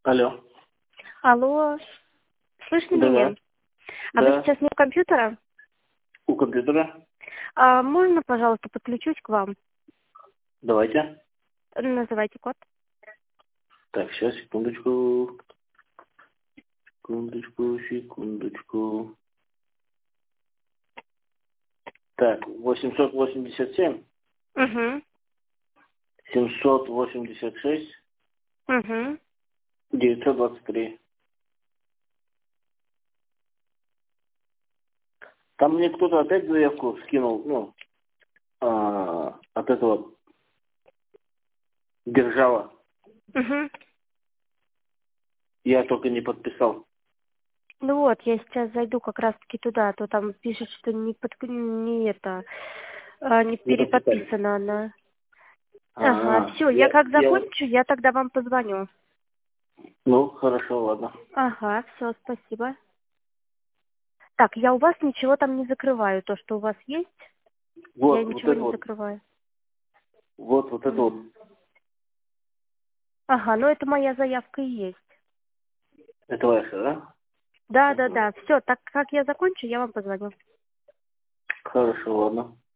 Алло. Алло, слышно Да-да. меня? А вы Да. сейчас не у компьютера? У компьютера. Можно, пожалуйста, подключусь к вам? Давайте. Называйте код. Так, сейчас, секундочку. Секундочку. Так, 887, Угу. 786, Угу. 923. Там мне кто-то опять заявку скинул, от этого держава. Угу. Я только не подписал. Ну вот, я сейчас зайду как раз-таки туда, а то там пишет, что не Не подписали. переподписана она. Ага, А, все, я я, как я, закончу, я тогда вам позвоню. ну, хорошо, ладно. Ага, все, спасибо. Так, я у вас ничего там не закрываю, то, что у вас есть, я Вот ничего это не вот. закрываю. Вот это вот. Ага, ну это моя заявка и есть. Это ваше, да? Да. Все, так как я закончу, я вам позвоню. Хорошо, ладно.